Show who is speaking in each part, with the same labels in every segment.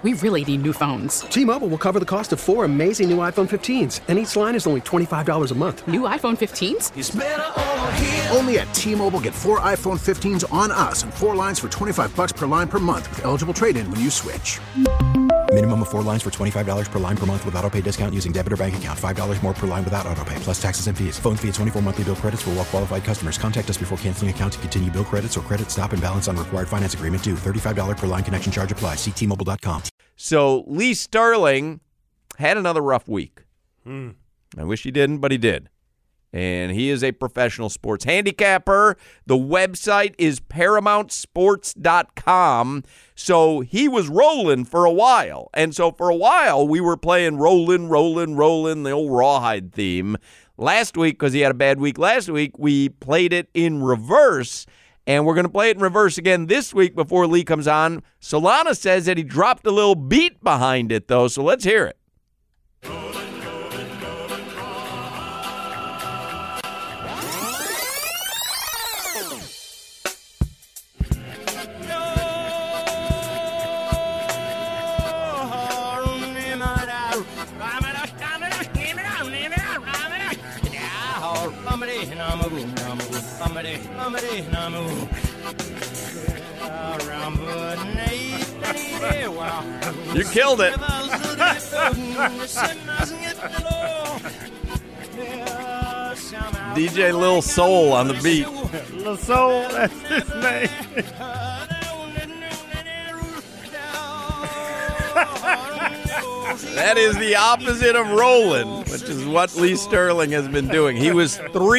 Speaker 1: We really need new phones.
Speaker 2: T-Mobile will cover the cost of 4 amazing new iPhone 15s, and each line is only $25 a month.
Speaker 1: New iPhone 15s?
Speaker 3: It's better over here.
Speaker 4: Only at T-Mobile, get 4 iPhone 15s on us and 4 lines for $25 per line per month with eligible trade-in when you switch.
Speaker 5: Minimum of 4 lines for $25 per line per month with autopay discount using debit or bank account. $5 more per line without autopay, plus taxes and fees. Phone fee at 24 monthly bill credits for well-qualified customers. Contact us before canceling account to continue bill credits or credit stop and balance on required finance agreement due. $35 per line connection charge applies. See T-Mobile.com.
Speaker 6: So Lee Sterling had another rough week. I wish he didn't, but he did. And he is a professional sports handicapper. The website is ParamountSports.com. So he was rolling for a while. And so for a while, we were playing Rollin', Rollin', Rollin', the old Rawhide theme. Last week, because he had a bad week last week, we played it in reverse. And we're going to play it in reverse again this week before Lee comes on. Solana says that he dropped a little beat behind it, though. So let's hear it. You killed it. DJ Lil Soul on the beat.
Speaker 7: Lil Soul, that's his name.
Speaker 6: That is the opposite of rolling, which is what Lee Sterling has been doing. He was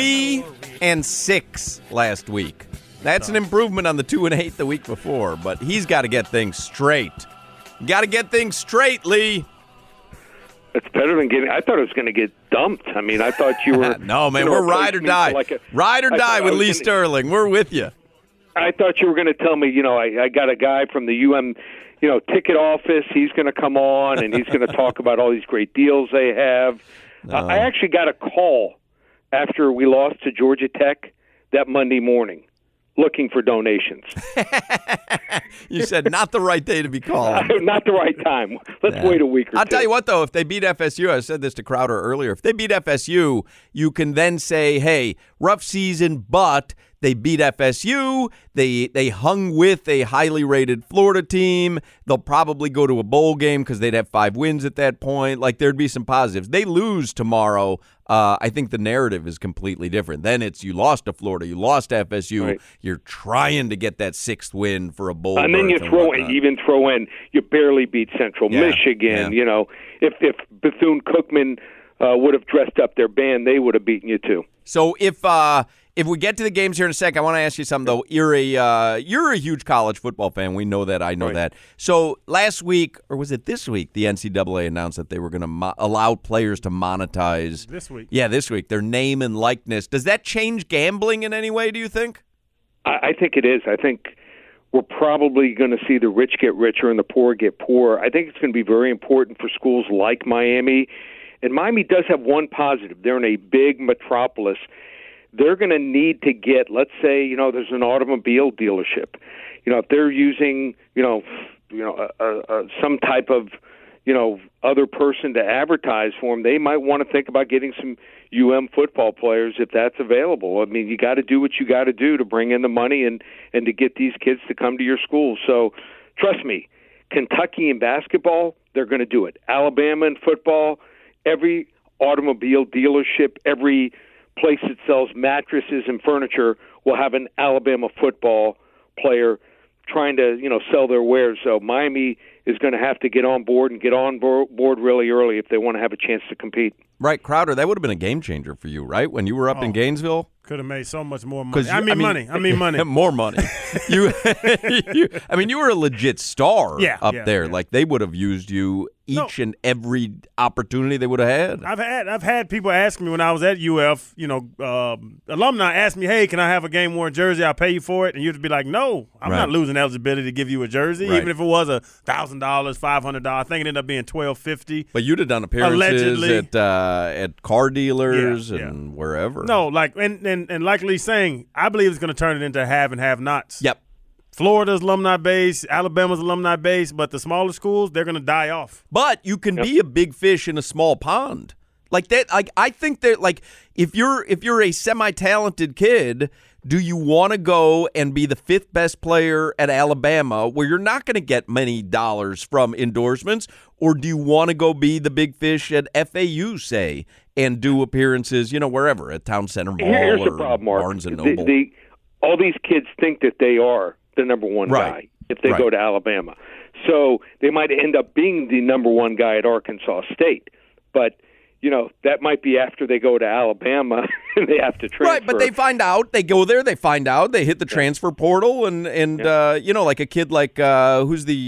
Speaker 6: 3-6 last week. That's an improvement on the 2-8 the week before, but he's got to get things straight. Got to get things straight, Lee.
Speaker 8: It's better than getting. I thought it was going to get dumped. I mean, I thought you were.
Speaker 6: No, man, we're ride or die. Ride or die with Lee Sterling. We're with you.
Speaker 8: I thought you were going to tell me, I got a guy from the UM, ticket office. He's going to come on and he's going to talk about all these great deals they have. No. I actually got a call after we lost to Georgia Tech that Monday morning, looking for donations.
Speaker 6: You said not the right day to be calling.
Speaker 8: Not the right time. Let's wait a week or two.
Speaker 6: I'll tell you what, though, if they beat FSU, I said this to Crowder earlier, if they beat FSU, you can then say, hey, rough season, but they beat FSU. They hung with a highly rated Florida team. They'll probably go to a bowl game because they'd have 5 wins at that point. Like, there'd be some positives. They lose tomorrow. I think the narrative is completely different. Then it's you lost to Florida, you lost to FSU. Right. You're trying to get that 6th win for a bowl.
Speaker 8: And then you throw in, you barely beat Central Michigan.
Speaker 6: Yeah.
Speaker 8: If Bethune-Cookman would have dressed up their band, they would have beaten you too.
Speaker 6: So if we get to the games here in a sec, I want to ask you something, though. You're a huge college football fan. We know that. I know that. So last week, or was it this week, the NCAA announced that they were going to allow players to monetize.
Speaker 7: This week.
Speaker 6: Yeah, this week. Their name and likeness. Does that change gambling in any way, do you think?
Speaker 8: I think it is. I think we're probably going to see the rich get richer and the poor get poorer. I think it's going to be very important for schools like Miami. And Miami does have one positive. They're in a big metropolis. They're going to need to get, let's say, there's an automobile dealership. If they're using, some type of, other person to advertise for them, they might want to think about getting some football players if that's available. I mean, you got to do what you got to do to bring in the money and to get these kids to come to your school. So trust me, Kentucky in basketball, they're going to do it. Alabama in football, every automobile dealership, every place that sells mattresses and furniture will have an Alabama football player trying to, sell their wares. So Miami is going to have to get on board and get on board really early if they want to have a chance to compete.
Speaker 6: Right, Crowder, that would have been a game changer for you, right? When you were up in Gainesville?
Speaker 7: Could have made so much more money. I mean money.
Speaker 6: More money. You were a legit star up there. Yeah. Like, they would have used you each and every opportunity they would have had.
Speaker 7: I've had people ask me when I was at UF, alumni ask me, hey, can I have a game worn jersey? I'll pay you for it. And you'd be like, no, I'm not losing eligibility to give you a jersey, even if it was $1,000, $500. I think it ended up being $1,250.
Speaker 6: But you'd have done appearances allegedly at car dealers and wherever.
Speaker 7: No, and like Lee's saying, I believe it's going to turn it into have and have-nots.
Speaker 6: Yep.
Speaker 7: Florida's alumni base, Alabama's alumni base, but the smaller schools, they're going to die off.
Speaker 6: But you can be a big fish in a small pond. Like that, I think that, like, if you're a semi-talented kid, do you want to go and be the 5th best player at Alabama where you're not going to get many dollars from endorsements, or do you want to go be the big fish at FAU, say, and do appearances, wherever, at Town Center Mall
Speaker 8: Here's
Speaker 6: or
Speaker 8: the problem, Mark.
Speaker 6: Barnes & Noble?
Speaker 8: All these kids think that they are the number one guy if they go to Alabama. So they might end up being the number one guy at Arkansas State. But that might be after they go to Alabama and they have to transfer.
Speaker 6: Right, but they find out. They go there. They find out. They hit the transfer portal, and like a kid like who's the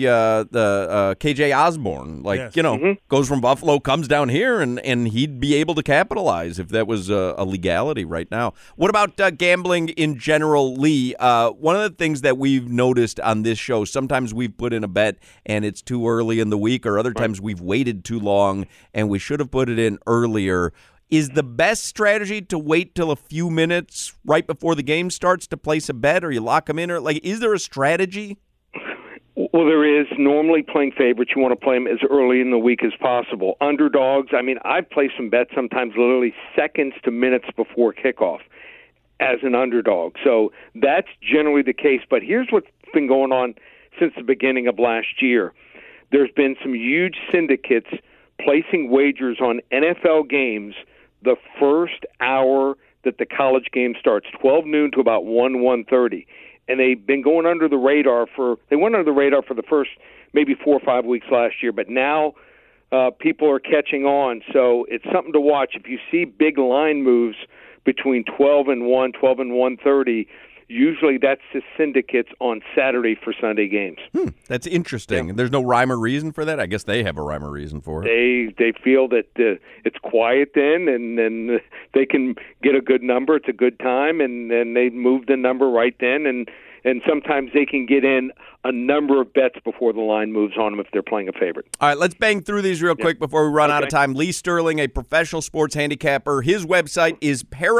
Speaker 6: KJ Osborne, goes from Buffalo, comes down here, and he'd be able to capitalize if that was a legality right now. What about gambling in general, Lee? One of the things that we've noticed on this show, sometimes we've put in a bet and it's too early in the week, or other times we've waited too long and we should have put it in earlier. Is the best strategy to wait till a few minutes right before the game starts to place a bet, or you lock them in? Or is there a strategy?
Speaker 8: Well, there is. Normally playing favorites, you want to play them as early in the week as possible. Underdogs, I've placed some bets sometimes literally seconds to minutes before kickoff as an underdog. So that's generally the case. But here's what's been going on since the beginning of last year. There's been some huge syndicates placing wagers on NFL games the first hour that the college game starts, 12 noon to about 1:30. And they've been going under the radar for the first maybe 4 or 5 weeks last year, but now people are catching on. So it's something to watch. If you see big line moves between 12 and 1, 12 and 1:30, usually that's the syndicates on Saturday for Sunday games.
Speaker 6: That's interesting. Yeah. There's no rhyme or reason for that? I guess they have a rhyme or reason for
Speaker 8: it. They feel that it's quiet then, and then they can get a good number. It's a good time, and then they move the number right then, and sometimes they can get in a number of bets before the line moves on them if they're playing a favorite.
Speaker 6: All right, let's bang through these real quick before we run out of time. Lee Sterling, a professional sports handicapper. His website is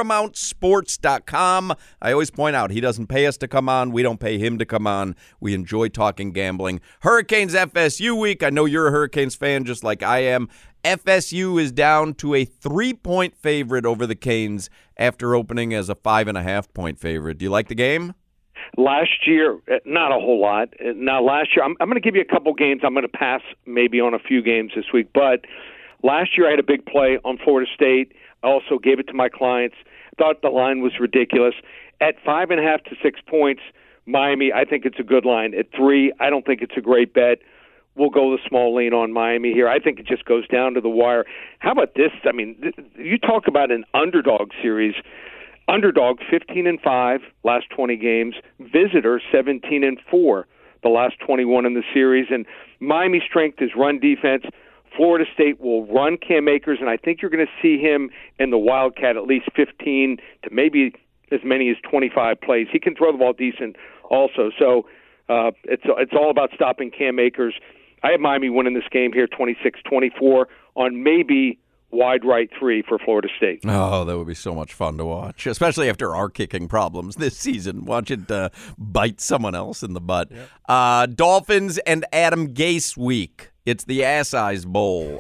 Speaker 6: ParamountSports.com. I always point out he doesn't pay us to come on. We don't pay him to come on. We enjoy talking gambling. Hurricanes FSU week. I know you're a Hurricanes fan just like I am. FSU is down to a 3-point favorite over the Canes after opening as a 5.5-point favorite. Do you like the game?
Speaker 8: Last year, not a whole lot. Now, last year, I'm going to give you a couple games. I'm going to pass maybe on a few games this week. But last year, I had a big play on Florida State. I also gave it to my clients. Thought the line was ridiculous. At 5.5 to 6 points, Miami, I think it's a good line. At 3, I don't think it's a great bet. We'll go the small lean on Miami here. I think it just goes down to the wire. How about this? You talk about an underdog series. Underdog 15-5 last 20 games. Visitor 17-4 the last 21 in the series. And Miami's strength is run defense. Florida State will run Cam Akers, and I think you're going to see him in the Wildcat at least 15 to maybe as many as 25 plays. He can throw the ball decent also. So it's all about stopping Cam Akers. I have Miami winning this game here 26-24 on maybe wide right 3 for Florida State.
Speaker 6: Oh, that would be so much fun to watch, especially after our kicking problems this season. Watch it bite someone else in the butt. Yep. Dolphins and Adam Gase week. It's the Ass Eyes Bowl.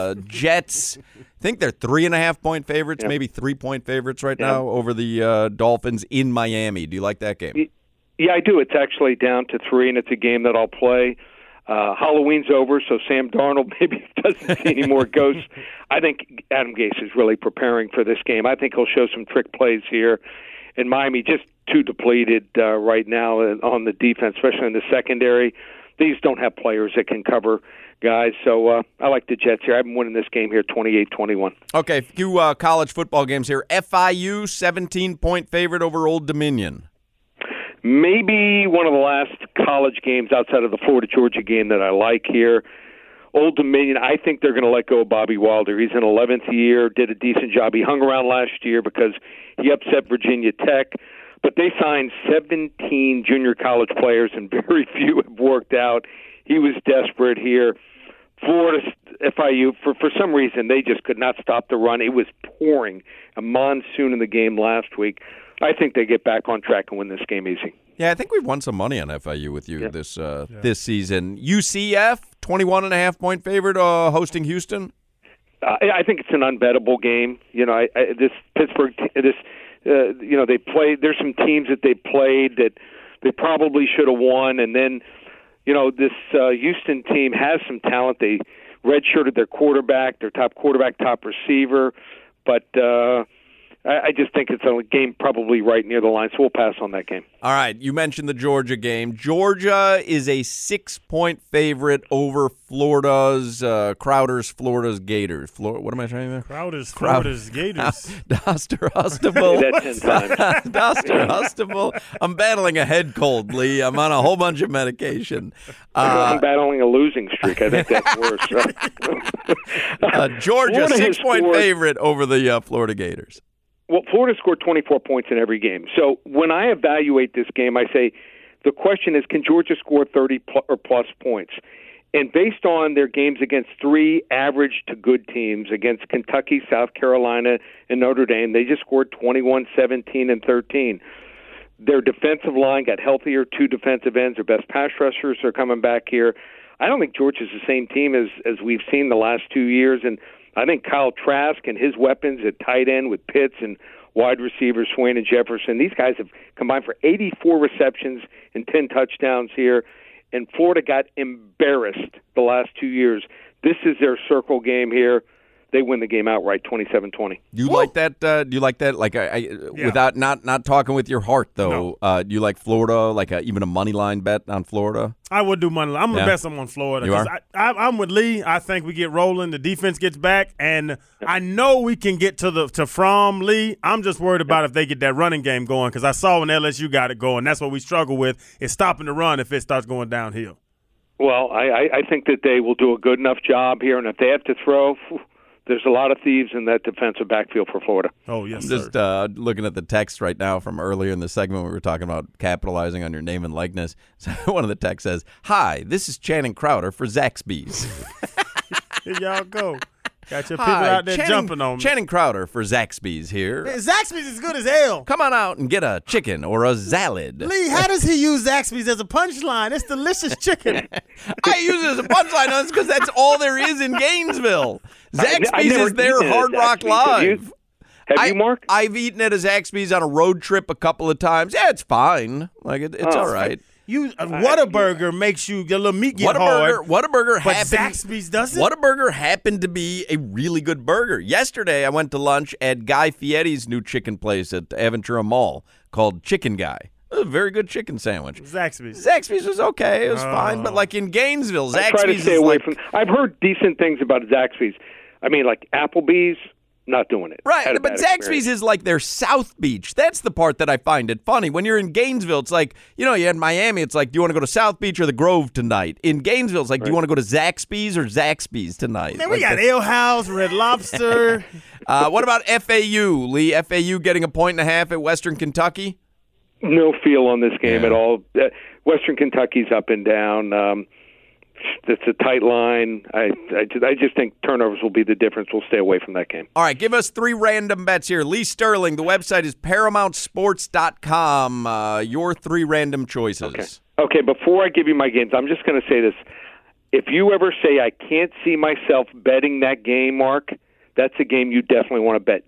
Speaker 6: Jets, I think they're 3.5-point favorites, maybe 3-point favorites right now over the Dolphins in Miami. Do you like that game?
Speaker 8: Yeah, I do. It's actually down to 3, and it's a game that I'll play. Halloween's over, so Sam Darnold maybe doesn't see any more ghosts. I think Adam Gase is really preparing for this game. I think he'll show some trick plays here. And Miami just too depleted right now on the defense, especially in the secondary. These don't have players that can cover guys. So I like the Jets here. I've been winning this game here 28-21.
Speaker 6: Okay, a few college football games here. FIU, 17-point favorite over Old Dominion.
Speaker 8: Maybe one of the last college games outside of the Florida-Georgia game that I like here. Old Dominion, I think they're going to let go of Bobby Wilder. He's in 11th year, did a decent job. He hung around last year because he upset Virginia Tech. But they signed 17 junior college players, and very few have worked out. He was desperate here. Florida, FIU, for some reason, they just could not stop the run. It was pouring, a monsoon in the game last week. I think they get back on track and win this game easy.
Speaker 6: Yeah, I think we've won some money on FIU with you this season. UCF, 21.5-point favorite hosting Houston.
Speaker 8: I think it's an unbettable game. This Pittsburgh, they play. There's some teams that they played that they probably should have won, and then, this Houston team has some talent. They redshirted their quarterback, their top quarterback, top receiver, but I just think it's a game probably right near the line, so we'll pass on that game.
Speaker 6: All right, you mentioned the Georgia game. Georgia is a 6-point favorite over Florida's Florida's Gators. What am I trying to say?
Speaker 7: Florida's Gators.
Speaker 6: Doster Hustable.
Speaker 8: Say that 10 times.
Speaker 6: Doster Hustable. I'm battling a head cold, Lee. I'm on a whole bunch of medication.
Speaker 8: I'm battling a losing streak. I think that's worse.
Speaker 6: Georgia, 6-point favorite over the Florida Gators.
Speaker 8: Well, Florida scored 24 points in every game. So when I evaluate this game, I say the question is, can Georgia score 30 or plus points? And based on their games against 3 average to good teams, against Kentucky, South Carolina, and Notre Dame, they just scored 21, 17, and 13. Their defensive line got healthier, 2 defensive ends. Their best pass rushers are coming back here. I don't think Georgia's the same team as we've seen the last 2 years, and I think Kyle Trask and his weapons at tight end with Pitts and wide receivers Swain and Jefferson, these guys have combined for 84 receptions and 10 touchdowns here, and Florida got embarrassed the last 2 years. This is their circle game here. They win the game outright, 27-20.
Speaker 6: Do you like that? Do you like that? Like, without not talking with your heart though. No. Do you like Florida? Like even a money line bet on Florida?
Speaker 7: I would do money line. I'm gonna bet some on Florida.
Speaker 6: You are?
Speaker 7: I'm with Lee. I think we get rolling. The defense gets back, and I know we can get to from Lee. I'm just worried about if they get that running game going, because I saw when LSU got it going. That's what we struggle with, is stopping the run if it starts going downhill.
Speaker 8: Well, I think that they will do a good enough job here, and if they have to throw. There's a lot of thieves in that defensive backfield for Florida.
Speaker 7: Oh, yes,
Speaker 6: I'm just looking at the text right now from earlier in the segment we were talking about capitalizing on your name and likeness. So one of the texts says, "Hi, this is Channing Crowder for Zaxby's."
Speaker 7: Here y'all go. Got your people out there jumping on me.
Speaker 6: Channing Crowder for Zaxby's here.
Speaker 7: Hey, Zaxby's is good as hell.
Speaker 6: Come on out and get a chicken or a salad.
Speaker 7: Lee, how does he use Zaxby's as a punchline? It's delicious chicken.
Speaker 6: I use it as a punchline because that's all there is in Gainesville. Zaxby's is their Hard Rock Live.
Speaker 8: Have you, Mark?
Speaker 6: I've eaten at a Zaxby's on a road trip a couple of times. Yeah, it's fine. Like it's all right.
Speaker 7: Whataburger makes your little meat get hard.
Speaker 6: Whataburger
Speaker 7: but Zaxby's doesn't?
Speaker 6: Whataburger happened to be a really good burger. Yesterday, I went to lunch at Guy Fieri's new chicken place at Aventura Mall called Chicken Guy. It was a very good chicken sandwich. Zaxby's was okay. It was fine. But like in Gainesville, Zaxby's
Speaker 8: I try to stay away from. I've heard decent things about Zaxby's. I mean, like Applebee's. Not doing it.
Speaker 6: Right, but Zaxby's is like their South Beach. That's the part that I find it funny. When you're in Gainesville, it's like, you're in Miami, it's like, do you want to go to South Beach or the Grove tonight? In Gainesville, it's like, do you want to go to Zaxby's or Zaxby's tonight?
Speaker 7: Man, we got Ale House, Red Lobster.
Speaker 6: What about FAU, Lee? FAU getting 1.5 at Western Kentucky?
Speaker 8: No feel on this game at all. Western Kentucky's up and down. It's a tight line. I just think turnovers will be the difference. We'll stay away from that game.
Speaker 6: All right, give us 3 random bets here. Lee Sterling, the website is ParamountSports.com. Your 3 random choices.
Speaker 8: Okay, before I give you my games, I'm just going to say this. If you ever say I can't see myself betting that game, Mark, that's a game you definitely want to bet.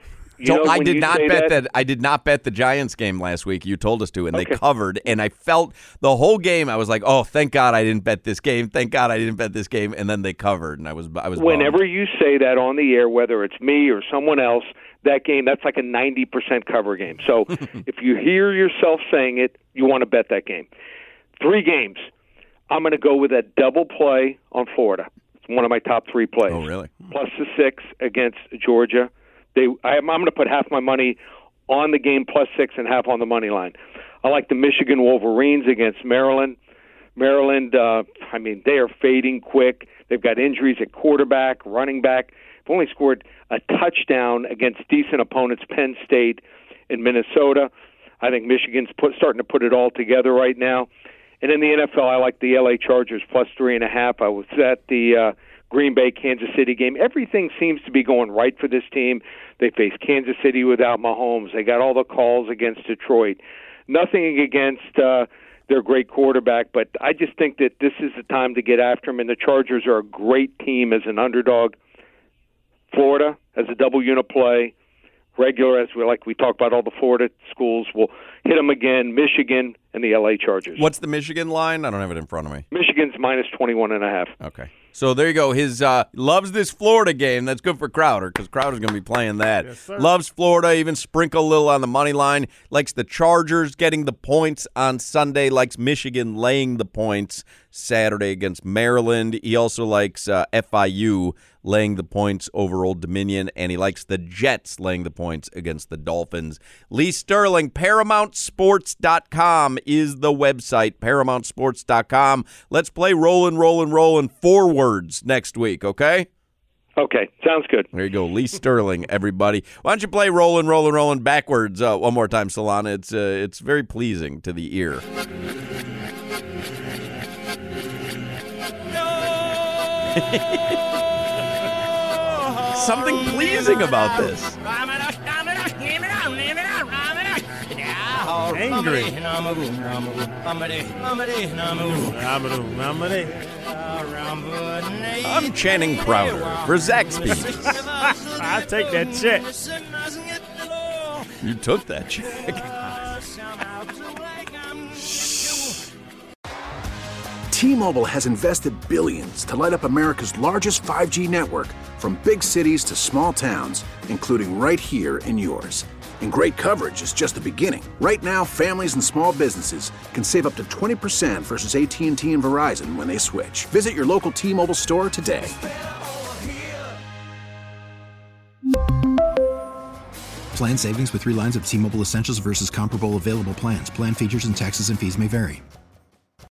Speaker 6: I did not bet that. I did not bet the Giants game last week. You told us to, and they covered. And I felt the whole game. I was like, "Oh, thank God I didn't bet this game. Thank God I didn't bet this game." And then they covered, and I was.
Speaker 8: Whenever
Speaker 6: bummed.
Speaker 8: you say that on the air, whether it's me or someone else, that game that's like a 90% cover game. So if you hear yourself saying it, you want to bet that game. 3 games. I'm going to go with a double play on Florida. It's one of my top 3 plays.
Speaker 6: Oh, really?
Speaker 8: Plus the 6 against Georgia. I'm going to put half my money on the game plus 6 and half on the money line. I like the Michigan Wolverines against Maryland. Maryland, they are fading quick. They've got injuries at quarterback, running back. They've only scored a touchdown against decent opponents, Penn State and Minnesota. I think Michigan's starting to put it all together right now. And in the NFL, I like the LA Chargers plus 3.5. I was at the Green Bay, Kansas City game. Everything seems to be going right for this team. They face Kansas City without Mahomes. They got all the calls against Detroit. nothing against their great quarterback, but I just think that this is the time to get after him, and the Chargers are a great team as an underdog. Florida as a double unit play, regular as we talk about all the Florida schools, will hit them again. Michigan and the LA Chargers.
Speaker 6: What's the Michigan line? I don't have it in front of me.
Speaker 8: Michigan's minus 21.5.
Speaker 6: Okay. So there you go. His loves this Florida game. That's good for Crowder because Crowder's going to be playing that.
Speaker 7: Yes, sir.
Speaker 6: Loves Florida, even sprinkle a little on the money line. Likes the Chargers getting the points on Sunday. Likes Michigan laying the points Saturday against Maryland. He also likes FIU laying the points over Old Dominion, and he likes the Jets laying the points against the Dolphins. Lee Sterling, ParamountSports.com is the website, ParamountSports.com. Let's play Rollin' forwards next week, okay?
Speaker 8: Okay, sounds good.
Speaker 6: There you go, Lee Sterling, everybody. Why don't you play Rollin' backwards one more time, Solana? It's very pleasing to the ear. Something pleasing about this.
Speaker 7: Angry.
Speaker 6: I'm chanting Crowder for Zaxby's.
Speaker 7: I take that check.
Speaker 6: You took that check.
Speaker 4: T-Mobile has invested billions to light up America's largest 5G network, from big cities to small towns, including right here in yours. And great coverage is just the beginning. Right now, families and small businesses can save up to 20% versus AT&T and Verizon when they switch. Visit your local T-Mobile store today.
Speaker 5: Plan savings with 3 lines of T-Mobile Essentials versus comparable available plans. Plan features and taxes and fees may vary.